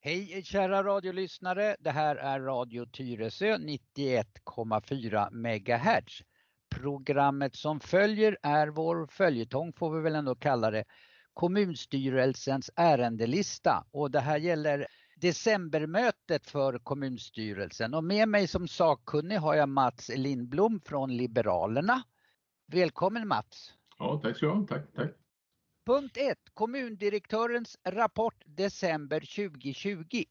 Hej kära radiolyssnare, det här är Radio Tyresö 91,4 MHz. Programmet som följer är vår följetong, får vi väl ändå kalla det, kommunstyrelsens ärendelista. Och det här gäller decembermötet för kommunstyrelsen. Och med mig som sakkunnig har jag Mats Lindblom från Liberalerna. Välkommen Mats. Ja, tack så mycket. Tack. Punkt 1. Kommundirektörens rapport december 2020.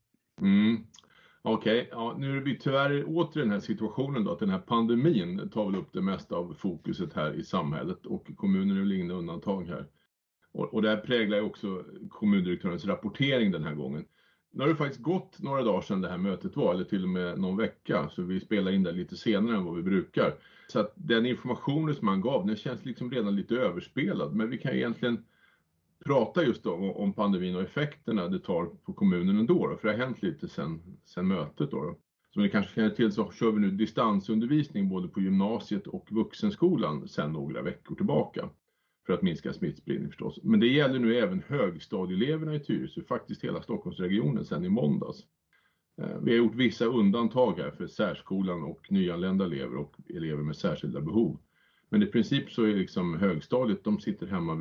Okej. Ja, nu är vi tyvärr åter i den här situationen då, att den här pandemin tar väl upp det mesta av fokuset här i samhället, och kommunen är väl inga undantag här. Och det här präglar ju också kommundirektörens rapportering den här gången. Nu har det faktiskt gått några dagar sedan det här mötet var, eller till och med någon vecka, så vi spelar in det lite senare än vad vi brukar. Så att den informationen som man gav, den känns liksom redan lite överspelad, men vi kan egentligen prata just om pandemin och effekterna det tar på kommunen ändå, för det har hänt lite sen mötet då. Som ni kanske känner till så kör vi nu distansundervisning både på gymnasiet och vuxenskolan sedan några veckor tillbaka för att minska smittspridning förstås. Men det gäller nu även högstadieeleverna i Tyresö, faktiskt hela Stockholmsregionen sedan i måndags. Vi har gjort vissa undantag här för särskolan och nyanlända elever och elever med särskilda behov. Men i princip så är liksom högstadiet, de sitter hemma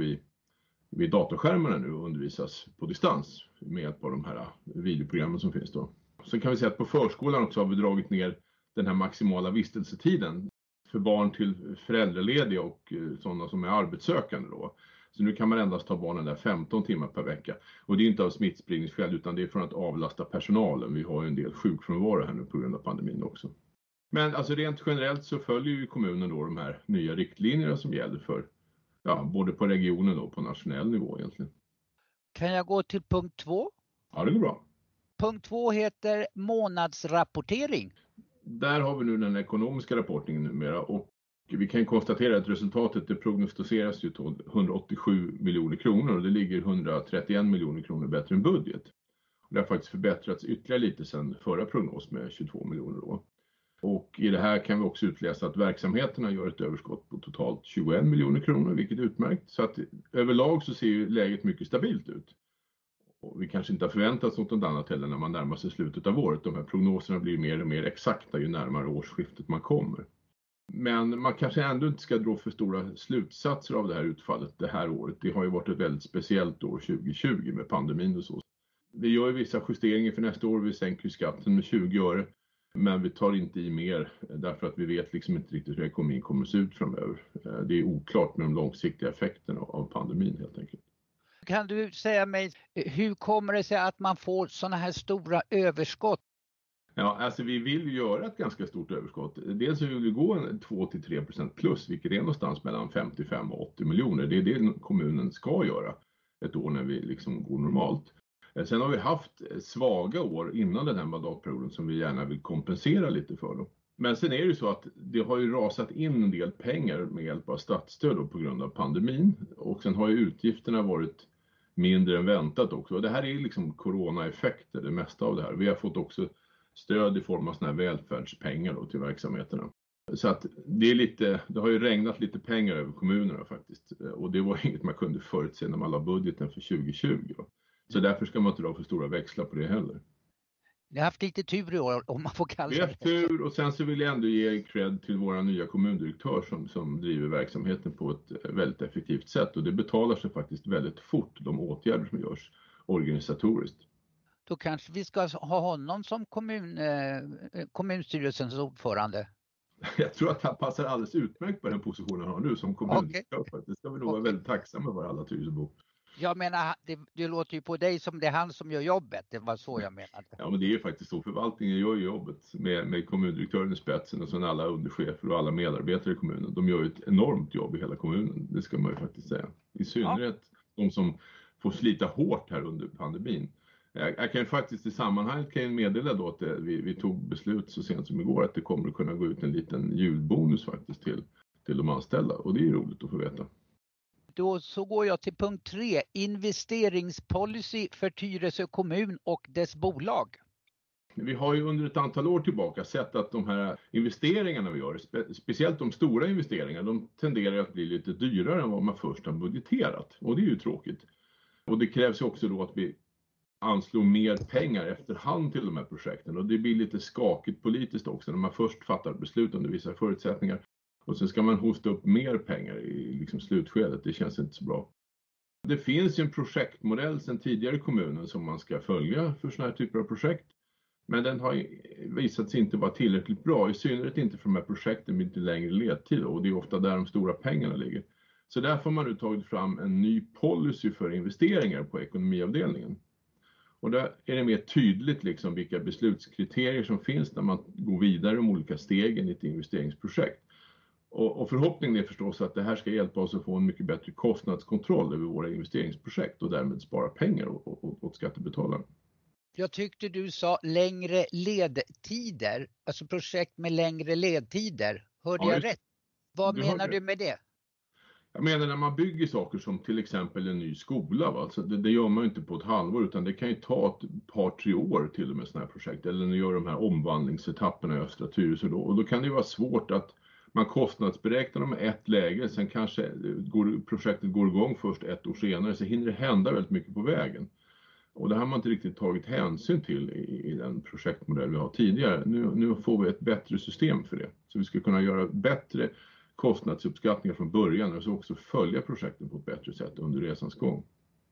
vid datorskärmarna nu och undervisas på distans med hjälp av de här videoprogrammen som finns då. Så kan vi säga att på förskolan också har vi dragit ner den här maximala vistelsetiden för barn till föräldralediga och sådana som är arbetssökande då. Så nu kan man endast ta barnen där 15 timmar per vecka. Och det är inte av smittspridningsskäl utan det är för att avlasta personalen. Vi har ju en del sjukfrånvaro här nu på grund av pandemin också. Men alltså rent generellt så följer ju kommunen då de här nya riktlinjerna som gäller för både på regionen och på nationell nivå egentligen. Kan jag gå till punkt 2? Ja, det går bra. Punkt 2 heter månadsrapportering. Där har vi nu den ekonomiska rapporteringen numera, och vi kan konstatera att resultatet det prognostiseras ju till 187 miljoner kronor och det ligger 131 miljoner kronor bättre än budget. Och det har faktiskt förbättrats ytterligare lite sedan förra prognos med 22 miljoner då. Och i det här kan vi också utläsa att verksamheterna gör ett överskott på totalt 21 miljoner kronor, vilket är utmärkt. Så att överlag så ser ju läget mycket stabilt ut. Och vi kanske inte har förväntat oss något annat heller när man närmar sig slutet av året. De här prognoserna blir mer och mer exakta ju närmare årsskiftet man kommer. Men man kanske ändå inte ska dra för stora slutsatser av det här utfallet det här året. Det har ju varit ett väldigt speciellt år 2020 med pandemin och så. Vi gör ju vissa justeringar för nästa år. Vi sänker skatten med 20 öre. Men vi tar inte i mer därför att vi vet liksom inte riktigt hur ekonomin kommer att se ut framöver. Det är oklart med de långsiktiga effekterna av pandemin helt enkelt. Kan du säga mig, hur kommer det sig att man får sådana här stora överskott? Ja, alltså vi vill ju göra ett ganska stort överskott. Dels vill vi gå 2-3% plus, vilket är någonstans mellan 55 och 80 miljoner. Det är det kommunen ska göra ett år när vi liksom går normalt. Sen har vi haft svaga år innan den här mandatperioden som vi gärna vill kompensera lite för då. Men sen är det ju så att det har ju rasat in en del pengar med hjälp av statsstöd då på grund av pandemin. Och sen har ju utgifterna varit mindre än väntat också. Och det här är liksom coronaeffekter, det mesta av det här. Vi har fått också stöd i form av såna här välfärdspengar då till verksamheterna. Så att det har ju regnat lite pengar över kommunerna faktiskt. Och det var inget man kunde förutse när man la budgeten för 2020 då. Så därför ska man inte dra för stora växlar på det heller. Ni har haft lite tur i år om man får kalla det. Vi har haft tur, och sen så vill jag ändå ge cred till våra nya kommundirektör som driver verksamheten på ett väldigt effektivt sätt. Och det betalar sig faktiskt väldigt fort, de åtgärder som görs organisatoriskt. Då kanske vi ska ha honom som kommunstyrelsens ordförande. Jag tror att han passar alldeles utmärkt på den positionen han har nu som kommundirektör. Okay. Det ska vi nog vara väldigt tacksamma för alla Tyresöbor. Jag menar, det låter ju på dig som det är han som gör jobbet. Det var så jag menade. Ja, men det är ju faktiskt så. Förvaltningen gör ju jobbet med kommundirektören i spetsen och sen alla underchefer och alla medarbetare i kommunen. De gör ju ett enormt jobb i hela kommunen. Det ska man ju faktiskt säga. I synnerhet de som får slita hårt här under pandemin. Jag kan ju faktiskt i sammanhanget meddela då att vi tog beslut så sent som igår att det kommer att kunna gå ut en liten julbonus faktiskt till de anställda. Och det är ju roligt att få veta. Då så går jag till punkt 3, investeringspolicy för Tyresö kommun och dess bolag. Vi har ju under ett antal år tillbaka sett att de här investeringarna vi gör, speciellt de stora investeringarna, de tenderar att bli lite dyrare än vad man först har budgeterat. Och det är ju tråkigt. Och det krävs ju också då att vi anslå mer pengar efterhand till de här projekten. Och det blir lite skakigt politiskt också när man först fattar beslut under vissa förutsättningar. Och sen ska man hosta upp mer pengar i liksom slutskedet. Det känns inte så bra. Det finns ju en projektmodell sedan tidigare i kommunen som man ska följa för såna här typer av projekt. Men den har visat sig inte vara tillräckligt bra, i synnerhet inte för de här projekten med lite längre ledtid. Och det är ofta där de stora pengarna ligger. Så därför har man nu tagit fram en ny policy för investeringar på ekonomiavdelningen. Och där är det mer tydligt liksom vilka beslutskriterier som finns när man går vidare om olika stegen i ett investeringsprojekt. Och förhoppningen är förstås att det här ska hjälpa oss att få en mycket bättre kostnadskontroll över våra investeringsprojekt och därmed spara pengar åt skattebetalarna. Jag tyckte du sa längre ledtider, alltså projekt med längre ledtider. Hörde jag rätt? Vad menar du med det? Jag menar när man bygger saker som till exempel en ny skola. Va? Alltså det gör man ju inte på ett halvår, utan det kan ju ta ett par, 3 år till och med sådana här projekt. Eller när man gör de här omvandlingsetapperna i Östra Tyresö då. Och då kan det ju vara svårt att man kostnadsberäknar dem i ett läge. Sen kanske projektet går igång först 1 år senare. Så hinner det hända väldigt mycket på vägen. Och det har man inte riktigt tagit hänsyn till i den projektmodell vi har tidigare. Nu får vi ett bättre system för det. Så vi ska kunna göra bättre kostnadsuppskattningar från början och så också följa projekten på ett bättre sätt under resans gång.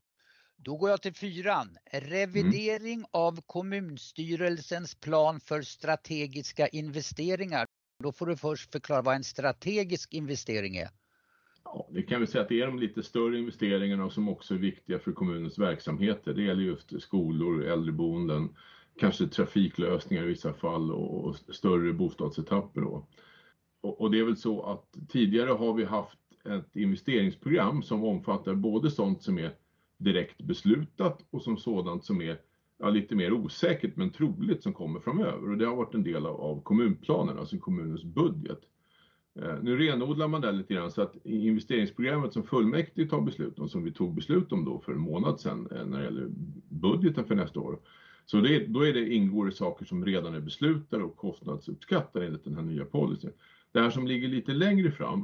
Då går jag till 4. Revidering av kommunstyrelsens plan för strategiska investeringar. Då får du först förklara vad en strategisk investering är. Ja, det kan vi säga att det är de lite större investeringarna som också är viktiga för kommunens verksamheter. Det gäller just skolor, äldreboenden, kanske trafiklösningar i vissa fall och större bostadsetapper då. Och det är väl så att tidigare har vi haft ett investeringsprogram som omfattar både sånt som är direkt beslutat och som sådant som är lite mer osäkert men troligt som kommer framöver. Och det har varit en del av kommunplanen, alltså kommunens budget. Nu renodlar man det lite grann så att i investeringsprogrammet som fullmäktige tar beslut om, som vi tog beslut om då för en månad sedan när det gäller budgeten för nästa år. Så då ingår det saker som redan är beslutade och kostnadsuppskattade enligt den här nya policyn. Det här som ligger lite längre fram,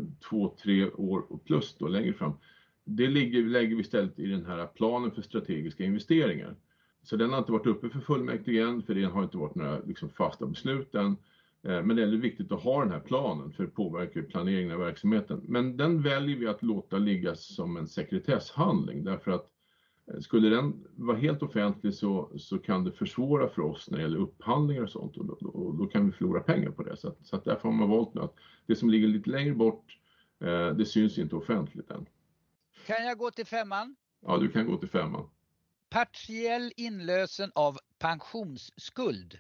2-3 år och plus då längre fram, det lägger vi istället i den här planen för strategiska investeringar. Så den har inte varit uppe för fullmäktige än, för det har inte varit några liksom fasta beslut än. Men det är viktigt att ha den här planen för att påverka planeringen av verksamheten. Men den väljer vi att låta ligga som en sekretesshandling, därför att skulle den vara helt offentlig så kan det försvåra för oss när det gäller upphandlingar och sånt, och då kan vi förlora pengar på det. Så att därför har man valt nu att det som ligger lite längre bort, det syns inte offentligt än. Kan jag gå till 5? Ja, du kan gå till 5. Partiell inlösen av pensionsskuld.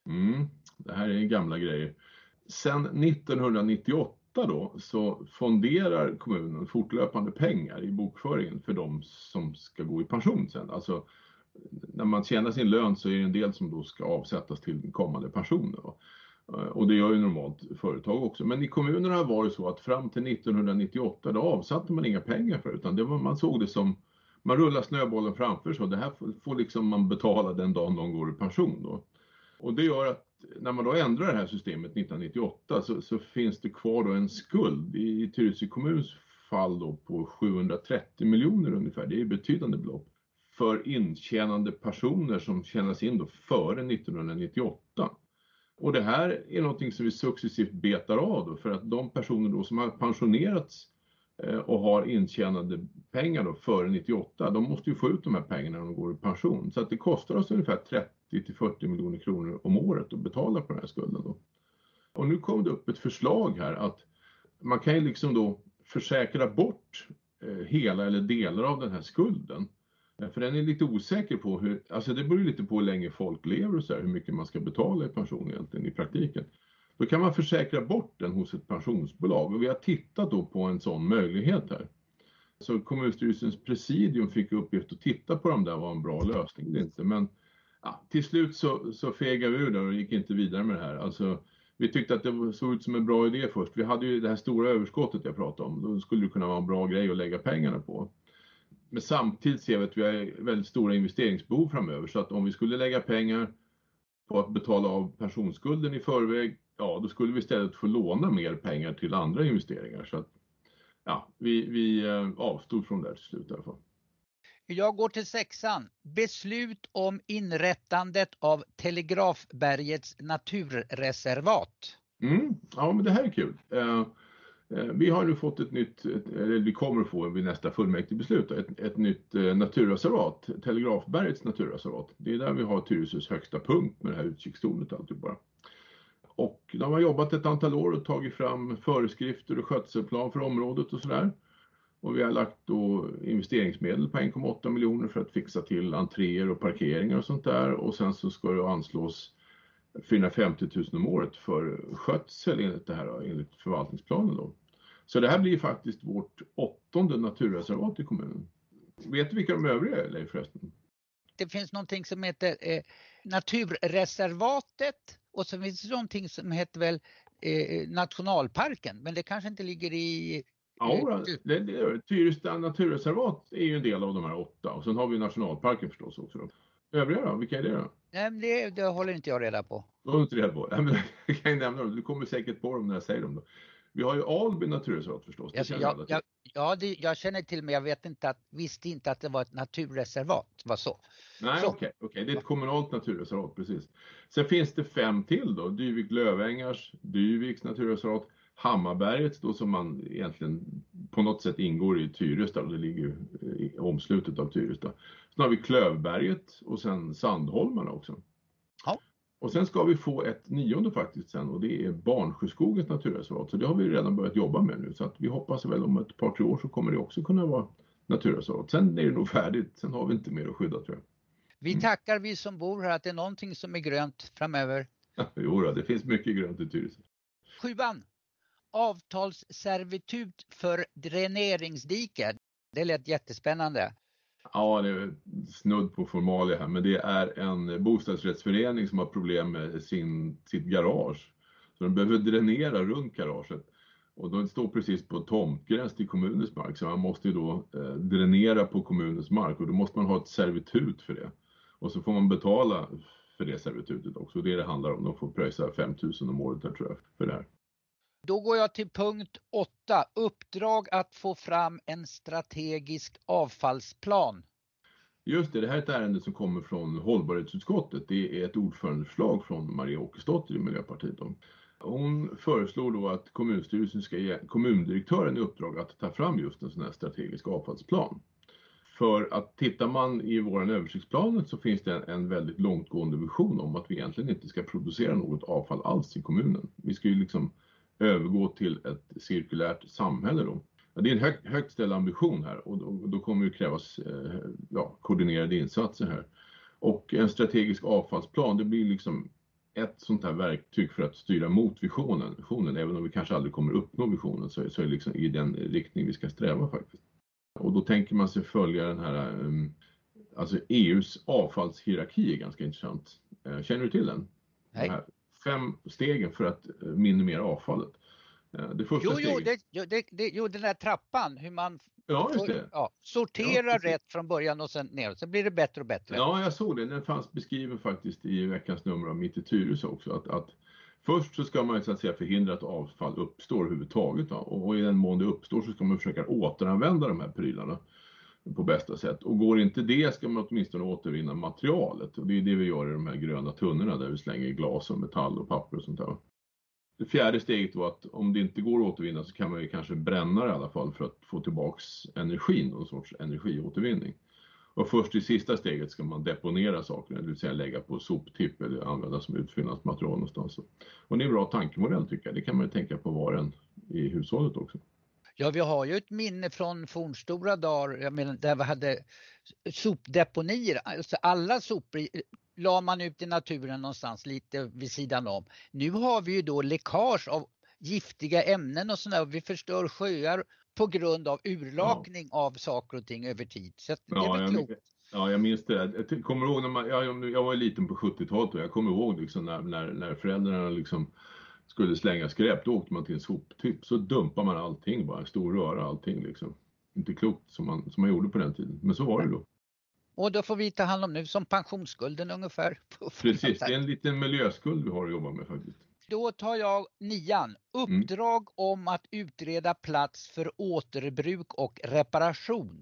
Det här är gamla grejer. Sen 1998 då så fonderar kommunen fortlöpande pengar i bokföringen för de som ska gå i pension sen. Alltså när man tjänar sin lön så är det en del som då ska avsättas till kommande pensioner. Och det gör ju normalt företag också. Men i kommunerna var det så att fram till 1998 då avsatte man inga pengar för, utan man såg det som man rullar snöbollen framför, så det här får liksom man betala den dagen de går i pension då. Och det gör att när man då ändrar det här systemet 1998 så finns det kvar då en skuld i Tyresö kommuns fall då på 730 miljoner ungefär. Det är betydande belopp för intjänande personer som tjänas in då före 1998. Och det här är någonting som vi successivt betar av då, för att de personer då som har pensionerats och har intjänade pengar då före 98, de måste ju få ut de här pengarna när de går i pension. Så att det kostar oss ungefär 30-40 miljoner kronor om året att betala på den här skulden då. Och nu kom det upp ett förslag här att man kan ju liksom då försäkra bort hela eller delar av den här skulden. För den är lite osäker på alltså det beror lite på hur länge folk lever och så här, hur mycket man ska betala i pension egentligen i praktiken. Då kan man försäkra bort den hos ett pensionsbolag, och vi har tittat då på en sån möjlighet här. Så kommunstyrelsens presidium fick uppgift att titta på om det var en bra lösning eller inte. Men till slut så fegade vi ur där och gick inte vidare med det här. Alltså, vi tyckte att det såg ut som en bra idé först. Vi hade ju det här stora överskottet jag pratade om. Då skulle det kunna vara en bra grej att lägga pengarna på. Men samtidigt ser vi att vi har väldigt stora investeringsbehov framöver. Så att om vi skulle lägga pengar på att betala av pensionsskulden i förväg, då skulle vi istället få låna mer pengar till andra investeringar. Så att vi avstod från det till slut i alla fall. Jag går till 6:an. Beslut om inrättandet av Telegrafbergets naturreservat. Ja, men det här är kul. Vi har nu fått eller vi kommer att få vid nästa fullmäktigebeslut ett nytt naturreservat, Telegrafbergets naturreservat. Det är där vi har Tyresös högsta punkt med det här utkikstornet och allt bara. Och de har jobbat ett antal år och tagit fram föreskrifter och skötselplan för området och sådär. Och vi har lagt då investeringsmedel på 1,8 miljoner för att fixa till entréer och parkeringar och sånt där. Och sen så ska det anslås 450 000 om året för skötsel enligt förvaltningsplanen då. Så det här blir faktiskt vårt 8:e naturreservat i kommunen. Vet du vilka de övriga är, Leif, förresten? Det finns någonting som heter naturreservatet och så finns det någonting som heter väl nationalparken, men det kanske inte ligger i... Ja, det gör det. Tyresta naturreservat är ju en del av de här 8 och sen har vi nationalparken förstås också då. Övriga då, vilka är det då? Nej, det håller inte jag reda på. Du har inte reda på? Nej, men jag kan ju nämna dem, du kommer säkert på dem när jag säger dem då. Vi har ju Alby naturreservat förstås. Jag känner till, men jag visste inte att det var ett naturreservat. Var så. Nej, okej. Det är ett kommunalt naturreservat, precis. Sen finns det 5 till då. Dyvik-Lövängars, Dyviks naturreservat, Hammarbergets då som man egentligen på något sätt ingår i Tyresta och det ligger i omslutet av Tyresta. Sen har vi Klövberget och sen Sandholmarna också. Ja. Och sen ska vi få ett 9:e faktiskt sen och det är Barnsjöskogens naturreservat. Så det har vi redan börjat jobba med nu så att vi hoppas väl om ett par 3 år så kommer det också kunna vara naturreservat. Sen är det nog färdigt, sen har vi inte mer att skydda tror jag. Vi tackar vi som bor här att det är någonting som är grönt framöver. Jo då, det finns mycket grönt i Tyresö. 7:an. Avtalsservitut för dräneringsdiket. Det lät jättespännande. Ja, det är snudd på formalia här, men det är en bostadsrättsförening som har problem med sitt garage. Så de behöver dränera runt garaget. Och de står precis på tomtgräns till kommunens mark, så man måste ju då dränera på kommunens mark och då måste man ha ett servitut för det. Och så får man betala för det servitutet också, det handlar om. De får pröjsa 5 000 om året här, tror jag, för det här. Då går jag till punkt 8. Uppdrag att få fram en strategisk avfallsplan. Just det här är ett ärende som kommer från hållbarhetsutskottet. Det är ett ordförandeförslag från Maria Åkesdotter i Miljöpartiet. Hon föreslår då att kommunstyrelsen ska ge kommundirektören i uppdrag att ta fram just en sån här strategisk avfallsplan. För att tittar man i våran översiktsplanen så finns det en väldigt långtgående vision om att vi egentligen inte ska producera något avfall alls i kommunen. Vi ska ju liksom övergå till ett cirkulärt samhälle då. Det är en högt ställd ambition här och då kommer det krävas koordinerade insatser här. Och en strategisk avfallsplan, det blir liksom ett sånt här verktyg för att styra mot visionen. Även om vi kanske aldrig kommer uppnå visionen så är det liksom i den riktning vi ska sträva faktiskt. Och då tänker man sig följa den här, alltså EUs avfallshierarki är ganska intressant. Känner du till den? Nej. De här 5 stegen för att minimera avfallet. Det första den där trappan, hur man sorterar rätt från början och sen ner. Sen blir det bättre och bättre. Ja, jag såg det. Den fanns beskriven faktiskt i veckans nummer av Mitt i Tyresö också. Att först så ska man så att säga förhindra att avfall uppstår överhuvudtaget. Då. Och i den mån det uppstår så ska man försöka återanvända de här prylarna på bästa sätt. Och går inte det ska man åtminstone återvinna materialet. Och det är det vi gör i de här gröna tunnorna där vi slänger glas och metall och papper och sånt där. Det 4:e steget var att om det inte går att återvinna så kan man ju kanske bränna det i alla fall för att få tillbaks energin, någon sorts energiåtervinning. Och först i sista steget ska man deponera sakerna, det vill säga lägga på soptipp eller använda som utfyllnadsmaterial någonstans. Och det är en bra tankemodell tycker jag, det kan man ju tänka på var en i hushållet också. Ja, vi har ju ett minne från fornstora dagar, jag menar, där vi hade sopdeponier, alltså alla sopor la man ut i naturen någonstans lite vid sidan om. Nu har vi ju då läckage av giftiga ämnen och sådär, vi förstör sjöar på grund av urlakning av saker och ting över tid. Så det är väl klokt. Ja, jag minns det. Jag kommer ihåg när jag var liten på 70-talet och jag kommer ihåg liksom när föräldrarna liksom skulle slänga skräp, då åkte man till en soptipp så dumpar man allting, bara en stor röra allting liksom. Inte klokt som man gjorde på den tiden, men så var det då. Och då får vi ta hand om nu som pensionsskulden ungefär. Precis, det är en liten miljöskuld vi har att jobba med faktiskt. Då tar jag 9:an. Uppdrag om att utreda plats för återbruk och reparation.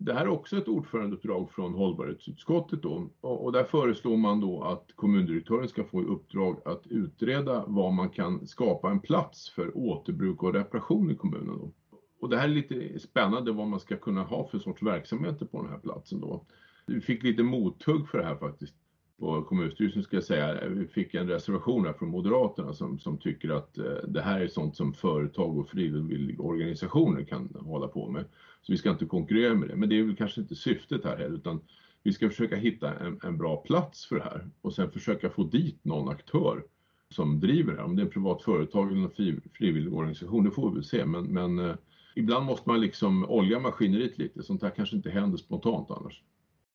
Det här är också ett ordförandeuppdrag från hållbarhetsutskottet då, och där föreslår man då att kommundirektören ska få i uppdrag att utreda vad man kan skapa en plats för återbruk och reparation i kommunen då. Och det här är lite spännande vad man ska kunna ha för sorts verksamheter på den här platsen då. Vi fick lite mothugg för det här faktiskt. På kommunstyrelsen ska jag säga, vi fick en reservation här från Moderaterna som tycker att det här är sånt som företag och frivilliga organisationer kan hålla på med. Så vi ska inte konkurrera med det. Men det är väl kanske inte syftet här heller, utan vi ska försöka hitta en bra plats för det här. Och sen försöka få dit någon aktör som driver det här. Om det är en privat företag eller en frivillig organisation, det får vi väl se. Men ibland måste man liksom olja maskineriet lite. Sånt här kanske inte händer spontant annars.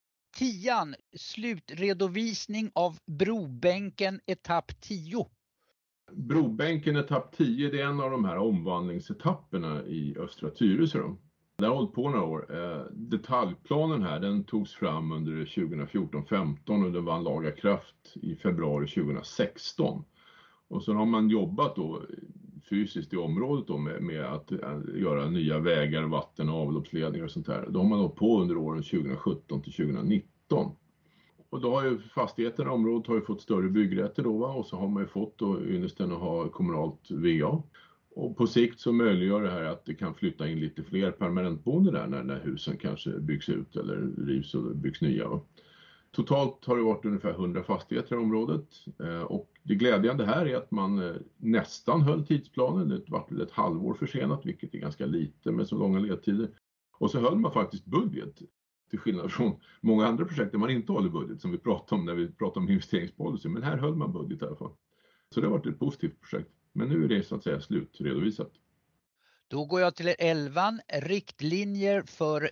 10. Slutredovisning av Brobänken etapp 10. Brobänken etapp 10, det är en av de här omvandlingsetapperna i Östra Tyresö. Det har hållit på några år. Detaljplanen här, den togs fram under 2014-15 och den vann laga kraft i februari 2016. Och så har man jobbat då fysiskt i området då med att göra nya vägar, vatten- och avloppsledningar och sånt där. Då har man hållit på under åren 2017 till 2019. Och då har ju fastigheterna i området har ju fått större byggrätter då, va? Och så har man ju fått då ynnesten att ha kommunalt VA. Och på sikt så möjliggör det här att det kan flytta in lite fler permanentboende där när husen kanske byggs ut eller rivs och byggs nya. Va? Totalt har det varit ungefär 100 fastigheter i området och det glädjande här är att man nästan höll tidsplanen. Det var ett halvår försenat, vilket är ganska lite med så långa ledtider. Och så höll man faktiskt budget, till skillnad från många andra projekt där man inte håller budget, som vi pratade om när vi pratade om investeringspolicy. Men här höll man budget i alla fall. Så det har varit ett positivt projekt. Men nu är det så att säga slutredovisat. Då går jag till 11. Riktlinjer för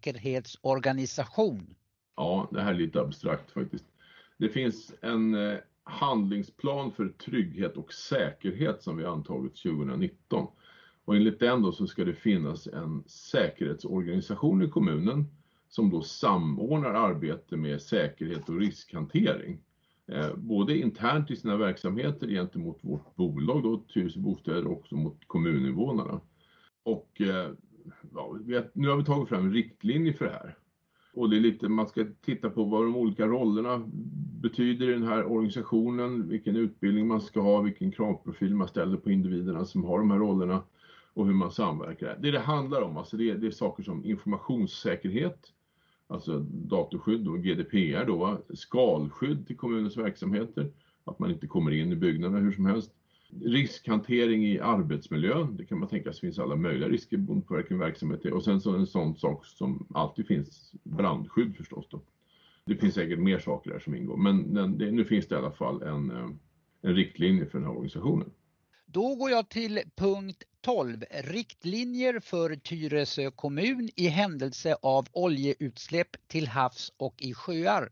säkerhetsorganisation. Ja, det här är lite abstrakt faktiskt. Det finns en handlingsplan för trygghet och säkerhet som vi antagit 2019. Och enligt den då så ska det finnas en säkerhetsorganisation i kommunen som då samordnar arbete med säkerhet och riskhantering. Både internt i sina verksamheter gentemot vårt bolag då, Tyresö Bostäder, och också mot kommuninvånarna. Och nu har vi tagit fram en riktlinje för det här. Och det är lite, man ska titta på vad de olika rollerna betyder i den här organisationen, vilken utbildning man ska ha, vilken kravprofil man ställer på individerna som har de här rollerna och hur man samverkar. Det handlar om, alltså det är saker som informationssäkerhet, alltså datorskydd och GDPR då, skalskydd till kommunens verksamheter, att man inte kommer in i byggnaderna hur som helst. Riskhantering i arbetsmiljön, det kan man tänka sig finns alla möjliga risker beroende på vilken verksamhet det är. Och sen så en sån sak som alltid finns, brandskydd förstås då. Det finns säkert mer saker där som ingår, men nu finns det i alla fall en riktlinje för den här organisationen. Då går jag till punkt 12. Riktlinjer för Tyresö kommun i händelse av oljeutsläpp till havs och i sjöar.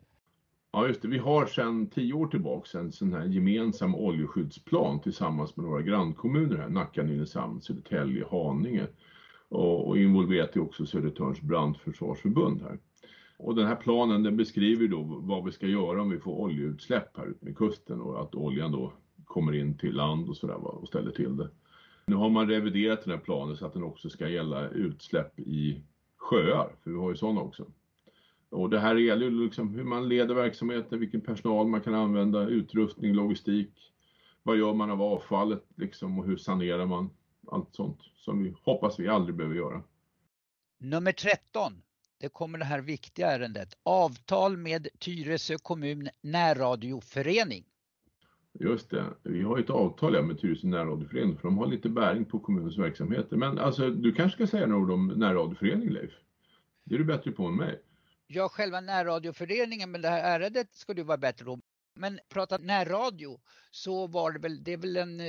Ja just det, vi har sedan 10 år tillbaka en sån här gemensam oljeskyddsplan tillsammans med några grannkommuner här, Nacka, Nynäshamn, Södertälje, Haninge och involverat i också Södertörns brandförsvarsförbund här. Och den här planen den beskriver då vad vi ska göra om vi får oljeutsläpp här ute med kusten och att oljan då kommer in till land och sådär och ställer till det. Nu har man reviderat den här planen så att den också ska gälla utsläpp i sjöar, för vi har ju sådana också. Och det här gäller ju liksom hur man leder verksamheten, vilken personal man kan använda, utrustning, logistik. Vad gör man av avfallet liksom, och hur sanerar man allt sånt som vi hoppas vi aldrig behöver göra. Nummer 13. Det kommer det här viktiga ärendet. Avtal med Tyresö kommun närradioförening. Just det, vi har ett avtal med Tyresö närradioförening för de har lite bäring på kommunens verksamheter. Men alltså, du kanske ska säga några ord om närradioförening, Leif? Det är du bättre på än mig. Ja, själva närradioföreningen, men det här ärendet ska du vara bättre om. Men prata närradio så var det är väl en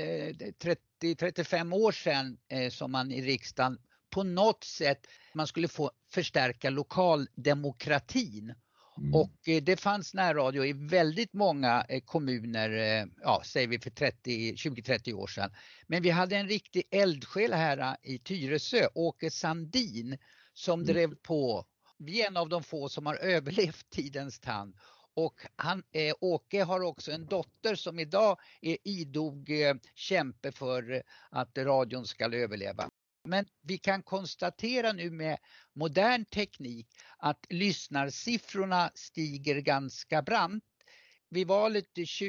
30-35 år sedan som man i riksdagen på något sätt man skulle få förstärka lokaldemokratin. Och det fanns närradio i väldigt många kommuner, säger vi för 20-30 år sedan. Men vi hade en riktig eldsjäl här i Tyresö, Åke Sandin, som drev på. Vi är en av de få som har överlevt tidens tand. Och Åke har också en dotter som idag är idog kämpe för att radion ska överleva. Men vi kan konstatera nu med modern teknik att lyssnarsiffrorna stiger ganska brant. Vid valet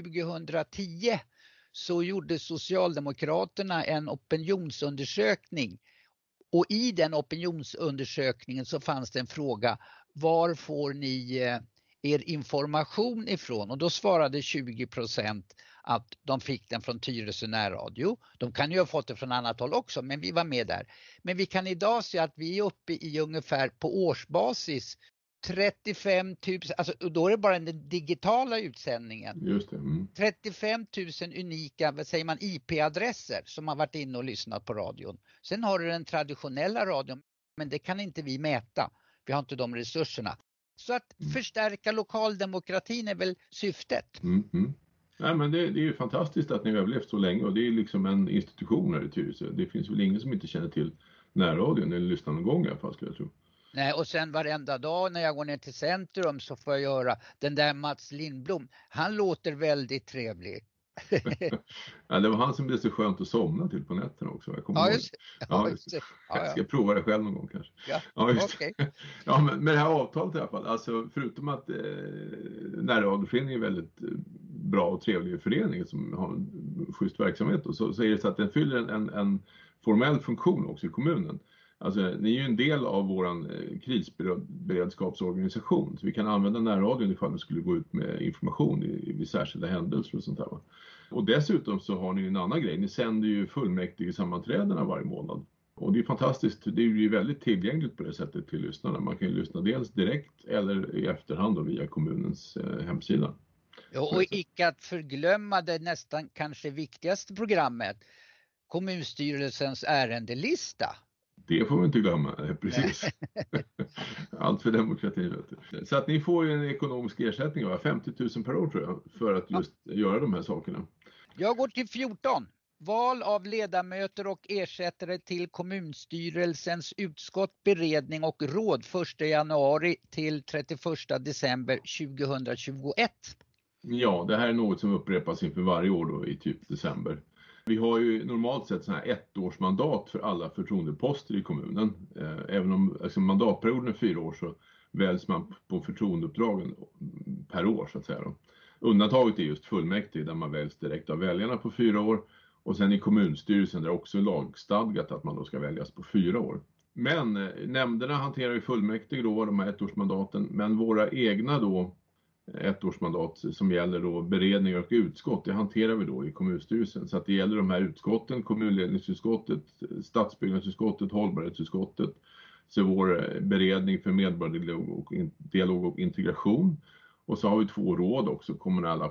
2010 så gjorde Socialdemokraterna en opinionsundersökning. Och i den opinionsundersökningen så fanns det en fråga: var får ni er information ifrån? Och då svarade 20% att de fick den från Tyresö närradio. De kan ju ha fått det från annat håll också, men vi var med där. Men vi kan idag se att vi är uppe i ungefär på årsbasis 35 000, alltså då är det bara den digitala utsändningen. Just det. 35 000 unika, vad säger man, IP-adresser som har varit inne och lyssnat på radion. Sen har du den traditionella radion, men det kan inte vi mäta. Vi har inte de resurserna. Så att förstärka lokaldemokratin är väl syftet. Nej, men det är ju fantastiskt att ni har överlevt så länge, och det är liksom en institution här i Tyresö. Det finns väl ingen som inte känner till närradion eller lyssnar någon gång i alla fall, skulle jag tro. Nej, och sen varenda dag när jag går ner till centrum så får jag göra den där Mats Lindblom. Han låter väldigt trevlig. Ja, det var han som blev så skönt att somna till på nätterna också. Just det. Jag ska prova det själv någon gång kanske. Okay. Ja, men med det här avtalet i alla fall, alltså förutom att närradioföreningen är väldigt bra och trevlig förening som har en schysst verksamhet, och så är det så att den fyller en formell funktion också i kommunen. Alltså, ni är ju en del av våran krisberedskapsorganisation, så vi kan använda närradion ifall vi skulle gå ut med information vid särskilda händelser och sånt här. Och dessutom så har ni en annan grej, ni sänder ju fullmäktige sammanträdena varje månad. Och det är fantastiskt, det är ju väldigt tillgängligt på det sättet till lyssnarna. Man kan ju lyssna dels direkt eller i efterhand då via kommunens hemsida. Ja, och icke att förglömma det nästan kanske viktigaste programmet, kommunstyrelsens ärendelista. Det får vi inte glömma, precis. Allt för demokratin, vet du. Så att ni får ju en ekonomisk ersättning av 50 000 per år tror jag, för att just göra de här sakerna. Jag går till 14. Val av ledamöter och ersättare till kommunstyrelsens utskott, beredning och råd 1 januari till 31 december 2021. Ja, det här är något som upprepas inför varje år då, i typ december. Vi har ju normalt sett så här ettårsmandat för alla förtroendeposter i kommunen. Även om alltså, mandatperioden är 4 år så väljs man på förtroendeuppdragen per år så att säga. Då. Undantaget är just fullmäktige där man väljs direkt av väljarna på 4 år. Och sen i kommunstyrelsen där också lagstadgat att man då ska väljas på 4 år. Men nämnderna hanterar ju fullmäktige då de här ettårsmandaten. Men våra egna då ettårsmandat som gäller då beredning och utskott, det hanterar vi då i kommunstyrelsen. Så att det gäller de här utskotten, kommunledningsutskottet, stadsbyggnadsutskottet, hållbarhetsutskottet. Så vår beredning för medborgardialog och integration. Och så har vi 2 råd också, kommunala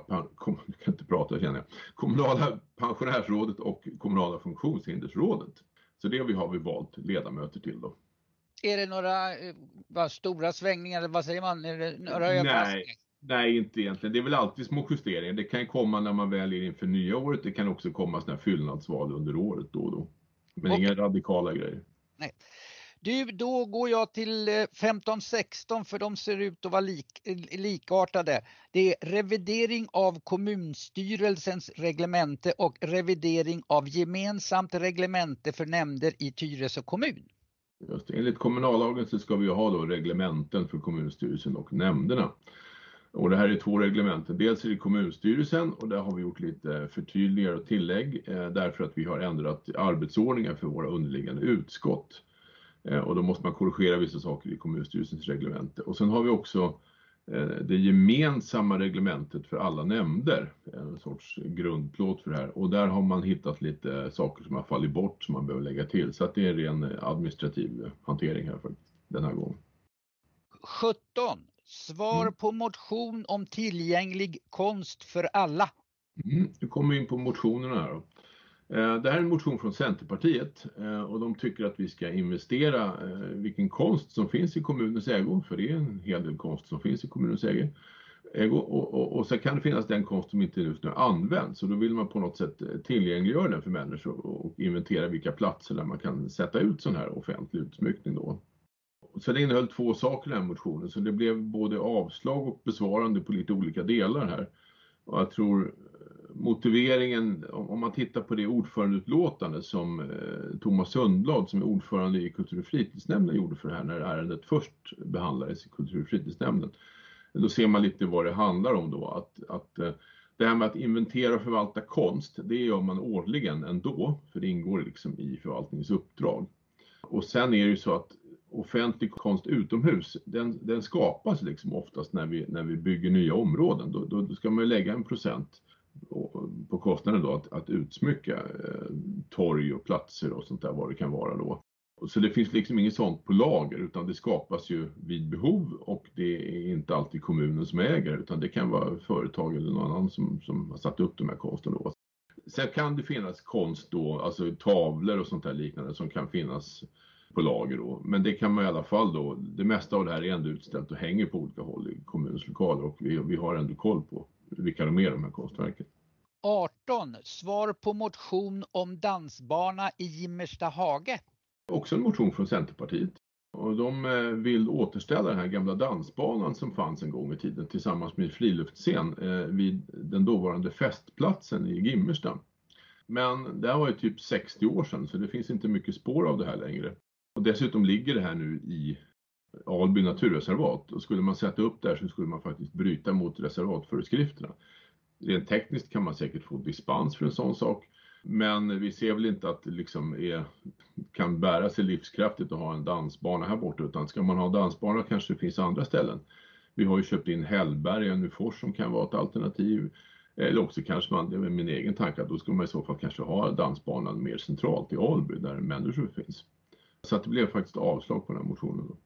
pensionärsrådet och kommunala funktionshindersrådet. Så det har vi valt ledamöter till då. Är det några stora svängningar eller vad säger man? Är det några Nej, inte egentligen. Det är väl alltid små justeringar. Det kan komma när man väljer inför nya året. Det kan också komma sådana här fyllnadsval under året då och då. Men inga radikala grejer. Nej. Då går jag till 15-16 för de ser ut att vara likartade. Det är revidering av kommunstyrelsens reglemente och revidering av gemensamt reglemente för nämnder i Tyresö kommun. Just det. Enligt kommunallagen så ska vi ha då reglementen för kommunstyrelsen och nämnderna. Och det här är 2 reglementen. Dels är det kommunstyrelsen och där har vi gjort lite förtydligare och tillägg därför att vi har ändrat arbetsordningar för våra underliggande utskott. Och då måste man korrigera vissa saker i kommunstyrelsens reglemente. Och sen har vi också det gemensamma reglementet för alla nämnder. En sorts grundplåt för det här. Och där har man hittat lite saker som har fallit bort som man behöver lägga till. Så att det är en ren administrativ hantering här för den här gången. 17. Svar på motion om tillgänglig konst för alla. Nu kommer vi in på motionerna här då. Det här är en motion från Centerpartiet och de tycker att vi ska investera vilken konst som finns i kommunens ägo, för det är en hel del konst som finns i kommunens ägo och så kan det finnas den konst som inte just nu används, så då vill man på något sätt tillgängliggöra den för människor och inventera vilka platser där man kan sätta ut sån här offentlig utsmyckning då. Så det innehöll 2 saker i den här motionen, så det blev både avslag och besvarande på lite olika delar här. Och jag tror motiveringen, om man tittar på det ordförandeutlåtande som Thomas Sundblad som är ordförande i kultur- och fritidsnämnden gjorde för det här när ärendet först behandlades i kultur- och fritidsnämnden. Då ser man lite vad det handlar om då. Att det här med att inventera och förvalta konst, det gör man årligen ändå. För det ingår liksom i förvaltningens uppdrag. Och sen är det ju så att offentlig konst utomhus, den skapas liksom oftast när vi bygger nya områden. Då ska man ju lägga 1% på kostnaden då att utsmycka torg och platser och sånt där vad det kan vara då. Så det finns liksom inget sånt på lager utan det skapas ju vid behov och det är inte alltid kommunen som äger utan det kan vara företag eller någon annan som har satt upp de här konsten då. Sen kan det finnas konst då, alltså tavlor och sånt där liknande som kan finnas på lager då. Men det kan man i alla fall då, det mesta av det här är ändå utställt och hänger på olika håll i kommunens lokaler och vi har ändå koll på vilka de är de här konstverken. 18. Svar på motion om dansbana i Gimmersta hage. Också en motion från Centerpartiet. Och de vill återställa den här gamla dansbanan som fanns en gång i tiden tillsammans med friluftsscen vid den dåvarande festplatsen i Gimmersta. Men det här var ju typ 60 år sedan så det finns inte mycket spår av det här längre. Och dessutom ligger det här nu i Alby naturreservat och skulle man sätta upp där så skulle man faktiskt bryta mot reservatföreskrifterna. Rent tekniskt kan man säkert få dispens för en sån sak. Men vi ser väl inte att det liksom kan bära sig livskraftigt att ha en dansbana här borta. Utan ska man ha dansbana kanske det finns andra ställen. Vi har ju köpt in Hällberg och Nyfors som kan vara ett alternativ. Eller också kanske man, det är min egen tanke, att då ska man i så fall kanske ha dansbanan mer centralt i Alby där människor finns. Så att det blev faktiskt avslag på den här motionen då.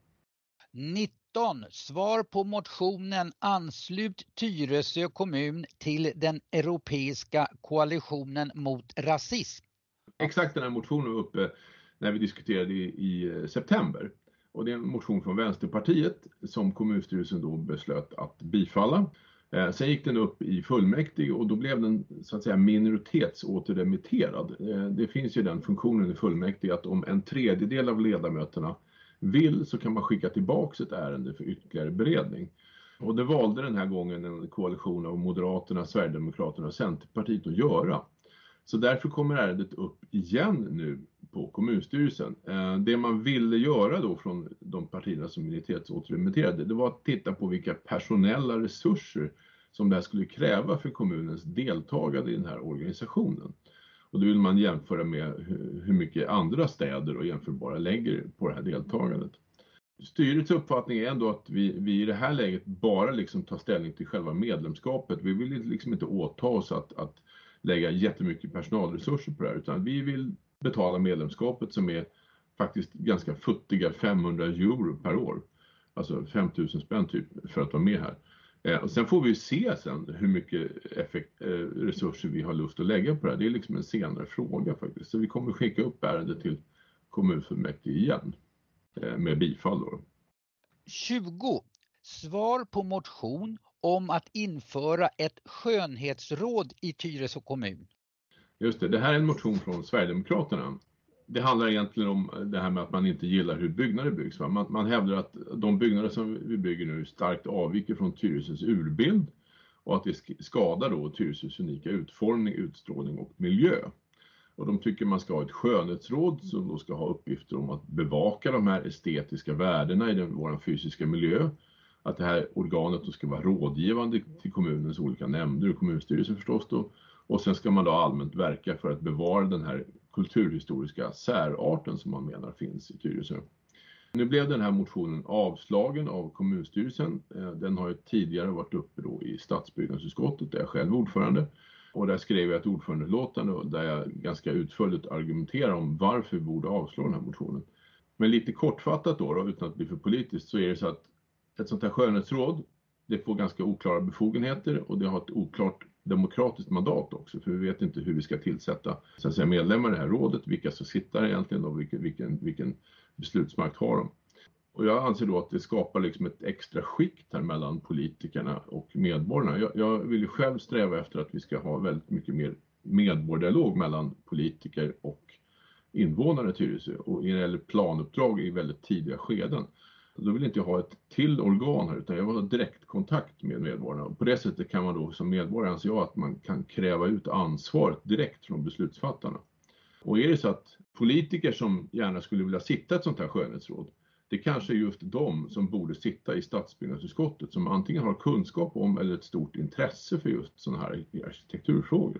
19. Svar på motionen anslut Tyresö kommun till den europeiska koalitionen mot rasism. Exakt den här motionen var uppe när vi diskuterade i september. Och det är en motion från Vänsterpartiet som kommunstyrelsen då beslöt att bifalla. Sen gick den upp i fullmäktige och då blev den så att säga minoritetsåterremitterad. Det finns ju den funktionen i fullmäktige att om 1/3 av ledamöterna vill så kan man skicka tillbaka ett ärende för ytterligare beredning. Och det valde den här gången en koalition av Moderaterna, Sverigedemokraterna och Centerpartiet att göra. Så därför kommer ärendet upp igen nu på kommunstyrelsen. Det man ville göra då från de partierna som minoritetsåterremitterade, det var att titta på vilka personella resurser som det här skulle kräva för kommunens deltagande i den här organisationen. Och då vill man jämföra med hur mycket andra städer och jämförbara lägger på det här deltagandet. Styrets uppfattning är ändå att vi i det här läget bara liksom tar ställning till själva medlemskapet. Vi vill liksom inte åta oss att lägga jättemycket personalresurser på det här utan vi vill betala medlemskapet som är faktiskt ganska futtiga 500 euro per år. Alltså 5 000 spänn typ för att vara med här. Och sen får vi se sen hur mycket resurser vi har lust att lägga på det här. Det är liksom en senare fråga faktiskt. Så vi kommer skicka upp ärendet till kommunfullmäktige igen med bifall då. 20. Svar på motion om att införa ett skönhetsråd i Tyresö kommun. Just det här är en motion från Sverigedemokraterna. Det handlar egentligen om det här med att man inte gillar hur byggnader byggs. Man hävdar att de byggnader som vi bygger nu starkt avviker från Tyresös urbild och att det skadar då Tyresös unika utformning, utstrålning och miljö. Och de tycker man ska ha ett skönhetsråd som då ska ha uppgifter om att bevaka de här estetiska värdena i vår fysiska miljö. Att det här organet då ska vara rådgivande till kommunens olika nämnder och kommunstyrelser förstås då. Och sen ska man då allmänt verka för att bevara den här kulturhistoriska särarten som man menar finns i Tyresö. Nu blev den här motionen avslagen av kommunstyrelsen. Den har ju tidigare varit uppe då i stadsbyggnadsutskottet där jag själv är ordförande. Och där skrev jag ett ordförandelåtande där jag ganska utförligt argumenterar om varför vi borde avslå den här motionen. Men lite kortfattat då utan att bli för politiskt så är det så att ett sånt här skönhetsråd det får ganska oklara befogenheter och det har ett oklart demokratiskt mandat också för vi vet inte hur vi ska tillsätta så att säga, medlemmar i det här rådet, vilka som sitter egentligen och vilken beslutsmakt har de. Och jag anser då att det skapar liksom ett extra skikt här mellan politikerna och medborgarna. Jag vill ju själv sträva efter att vi ska ha väldigt mycket mer medborgardialog mellan politiker och invånare i Tyresö och när det gäller planuppdrag i väldigt tidiga skeden. Då vill inte jag ha ett till organ här, utan jag vill ha direktkontakt med medborgarna. Och på det sättet kan man då som medborgare, anser jag, att man kan kräva ut ansvaret direkt från beslutsfattarna. Och är det så att politiker som gärna skulle vilja sitta i ett sånt här skönhetsråd, det kanske är just de som borde sitta i stadsbyggnadsutskottet, som antingen har kunskap om eller ett stort intresse för just sådana här arkitekturfrågor.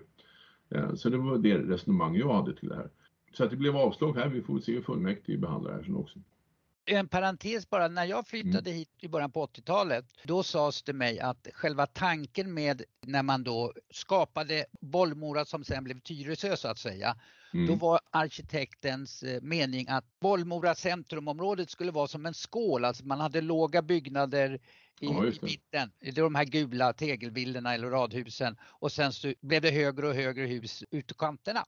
Så det var det resonemang jag hade till det här. Så att det blev avslag här, vi får se hur fullmäktige behandlar det här sen också. En parentes bara, när jag flyttade hit i början på 80-talet, då sades det mig att själva tanken med när man då skapade Bollmora som sen blev Tyresö så att säga, då var arkitektens mening att Bollmora centrumområdet skulle vara som en skål, alltså man hade låga byggnader i mitten, det är de här gula tegelbilderna eller radhusen, och sen så blev det högre och högre hus ut i kanterna.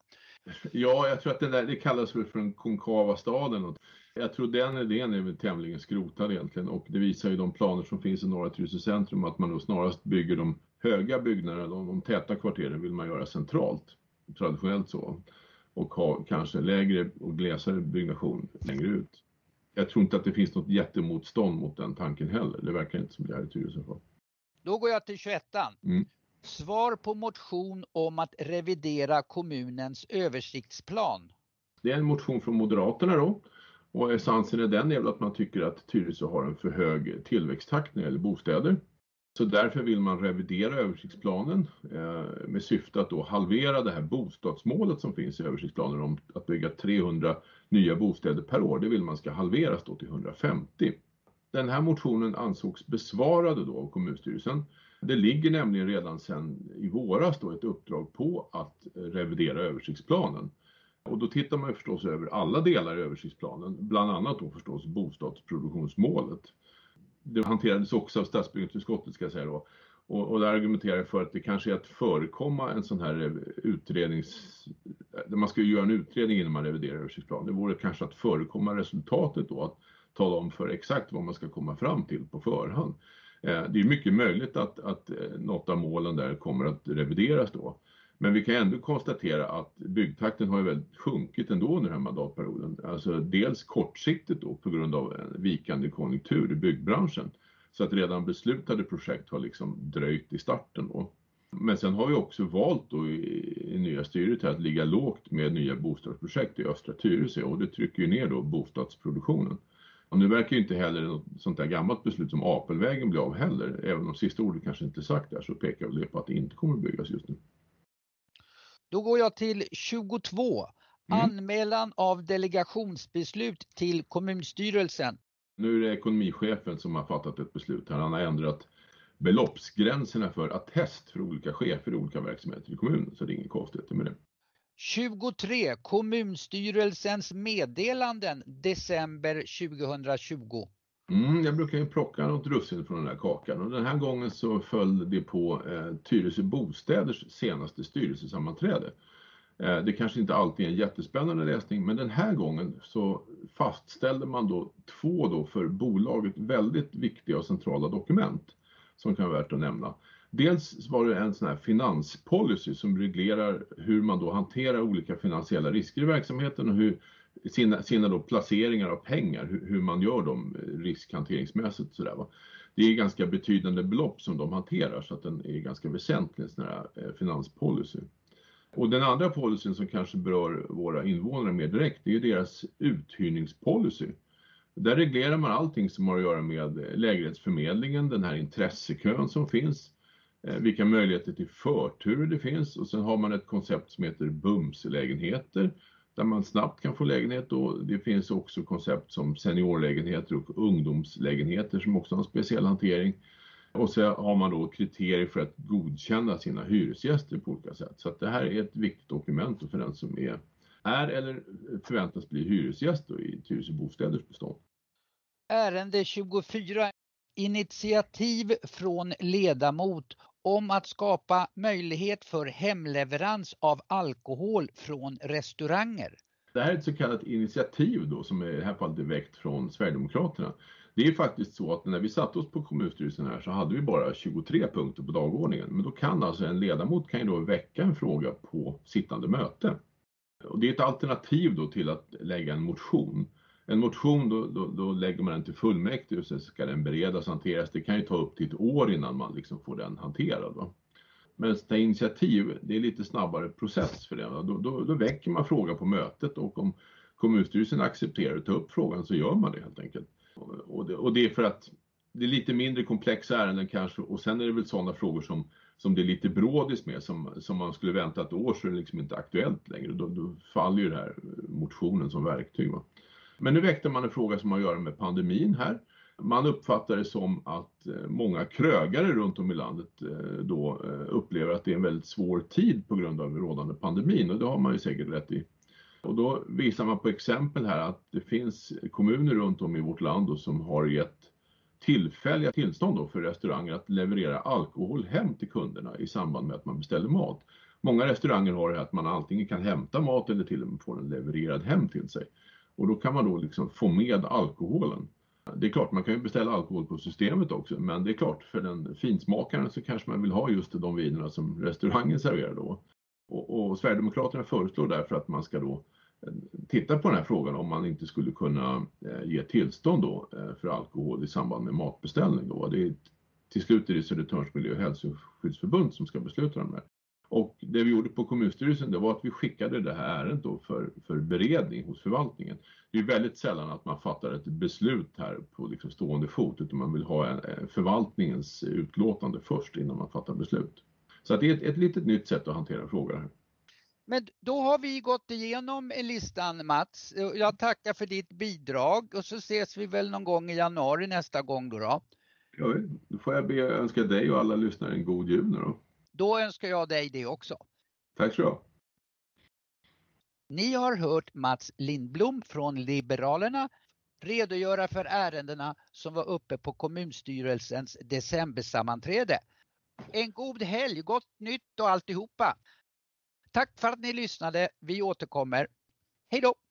Ja, jag tror att det kallas för den konkava staden. Jag tror den idén är väl tämligen skrotad egentligen, och det visar ju de planer som finns i norra Tyresö centrum att man då snarast bygger de höga byggnaderna, de täta kvarteren vill man göra centralt, traditionellt så, och ha kanske lägre och glesare byggnation längre ut. Jag tror inte att det finns något jättemotstånd mot den tanken heller, det verkar inte som det här i Tyresö. Då går jag till 21an. Svar på motion om att revidera kommunens översiktsplan. Det är en motion från Moderaterna då. Och essensen är den är att man tycker att Tyresö har en för hög tillväxttakt när det gäller bostäder. Så därför vill man revidera översiktsplanen med syfte att då halvera det här bostadsmålet som finns i översiktsplanen om att bygga 300 nya bostäder per år. Det vill man ska halveras då till 150. Den här motionen ansågs besvarade då av kommunstyrelsen. Det ligger nämligen redan sedan i våras då ett uppdrag på att revidera översiktsplanen. Och då tittar man förstås över alla delar i översiktsplanen, bland annat då förstås bostadsproduktionsmålet. Det hanterades också av stadsbyggnadsutskottet ska jag säga då. Och där argumenterar jag för att det kanske är att förekomma en sån här man ska ju göra en utredning innan man reviderar översiktsplanen. Det vore kanske att förekomma resultatet då, att tala om för exakt vad man ska komma fram till på förhand. Det är mycket möjligt att något av målen där kommer att revideras då. Men vi kan ändå konstatera att byggtakten har ju väldigt sjunkit ändå under den här mandatperioden. Alltså dels kortsiktigt då på grund av en vikande konjunktur i byggbranschen. Så att redan beslutade projekt har liksom dröjt i starten då. Men sen har vi också valt då i nya styret att ligga lågt med nya bostadsprojekt i östra Tyresö, och det trycker ju ner då bostadsproduktionen. Och nu verkar ju inte heller något sånt där gammalt beslut som Apelvägen bli av heller. Även om sista ordet kanske inte sagt där, så pekar det på att det inte kommer att byggas just nu. Då går jag till 22. Anmälan av delegationsbeslut till kommunstyrelsen. Nu är det ekonomichefen som har fattat ett beslut här. Han har ändrat beloppsgränserna för attest för olika chefer i olika verksamheter i kommunen. Så det är ingen konstighet med det. 23. Kommunstyrelsens meddelanden december 2020. Jag brukar ju plocka något russin från den här kakan, och den här gången så föll det på Tyresö Bostäders senaste styrelsesammanträde. Det kanske inte alltid är en jättespännande läsning, men den här gången så fastställde man då 2 då för bolaget väldigt viktiga och centrala dokument som kan vara värt att nämna. Dels var det en sån här finanspolicy som reglerar hur man då hanterar olika finansiella risker i verksamheten och hur sina då placeringar av pengar, hur man gör dem riskhanteringsmässigt sådär va. Det är ganska betydande belopp som de hanterar, så att den är ganska väsentlig sån här finanspolicy. Och den andra policyn som kanske berör våra invånare mer direkt, det är ju deras uthyrningspolicy. Där reglerar man allting som har att göra med lägenhetsförmedlingen, den här intressekön som finns, vilka möjligheter till förtur det finns, och sen har man ett koncept som heter bumslägenheter där man snabbt kan få lägenhet, och det finns också koncept som seniorlägenheter och ungdomslägenheter som också har en speciell hantering. Och så har man då kriterier för att godkänna sina hyresgäster på olika sätt. Så att det här är ett viktigt dokument för den som är eller förväntas bli hyresgäst i Tyresö Bostäders bestånd. Ärende 24. Initiativ från ledamot om att skapa möjlighet för hemleverans av alkohol från restauranger. Det här är ett så kallat initiativ då, som i det här fallet är väckt från Sverigedemokraterna. Det är faktiskt så att när vi satt oss på kommunstyrelsen här så hade vi bara 23 punkter på dagordningen. Men då kan alltså en ledamot kan ju då väcka en fråga på sittande möte. Och det är ett alternativ då till att lägga en motion. En motion då lägger man den till fullmäktige och så ska den beredas och hanteras. Det kan ju ta upp till ett år innan man liksom får den hanterad. Va? Men ta initiativ, det är lite snabbare process för det. Då väcker man frågan på mötet och om kommunstyrelsen accepterar att ta upp frågan så gör man det helt enkelt. Och det är för att det är lite mindre komplexa ärenden kanske och sen är det väl sådana frågor som det är lite brådis med som man skulle vänta ett år så är det liksom inte aktuellt längre. Då faller ju det här motionen som verktyg. Va? Men nu väckte man en fråga som har att göra med pandemin här. Man uppfattar det som att många krögare runt om i landet då upplever att det är en väldigt svår tid på grund av rådande pandemin och det har man ju säkert rätt i. Och då visar man på exempel här att det finns kommuner runt om i vårt land då, som har gett tillfälliga tillstånd då för restauranger att leverera alkohol hem till kunderna i samband med att man beställer mat. Många restauranger har det att man antingen kan hämta mat eller till och med få den levererad hem till sig. Och då kan man då liksom få med alkoholen. Det är klart man kan ju beställa alkohol på systemet också men det är klart för den finsmakaren så kanske man vill ha just de vinerna som restaurangen serverar då. Och Sverigedemokraterna föreslår därför att man ska då titta på den här frågan om man inte skulle kunna ge tillstånd då för alkohol i samband med matbeställning då. Det är till slut är det Södertörns miljö- och hälsoskyddsförbund som ska besluta om det här. Och det vi gjorde på kommunstyrelsen det var att vi skickade det här ärendet då för beredning hos förvaltningen. Det är väldigt sällan att man fattar ett beslut här på liksom stående fot utan man vill ha förvaltningens utlåtande först innan man fattar beslut. Så att det är ett litet nytt sätt att hantera frågor här. Men då har vi gått igenom listan Mats. Jag tackar för ditt bidrag och så ses vi väl någon gång i januari nästa gång då. Ja, då får jag önska dig och alla lyssnare en god jul nu då. Då önskar jag dig det också. Tack så mycket. Ni har hört Mats Lindblom från Liberalerna redogöra för ärendena som var uppe på kommunstyrelsens decembersammanträde. En god helg, gott nytt och alltihopa. Tack för att ni lyssnade. Vi återkommer. Hej då!